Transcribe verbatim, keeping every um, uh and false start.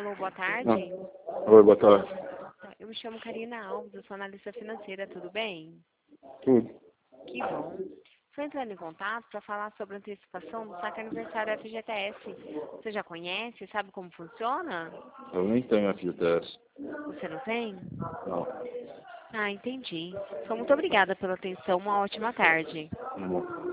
Alô, boa tarde. Não. Oi, boa tarde. Eu me chamo Karina Alves, eu sou analista financeira, tudo bem? Tudo. Que bom. Estou entrando em contato para falar sobre a antecipação do saque aniversário F G T S. Você já conhece? Sabe como funciona? Eu nem tenho F G T S. Você não tem? Não. Ah, entendi. Então, muito obrigada pela atenção. Uma ótima tarde. Não.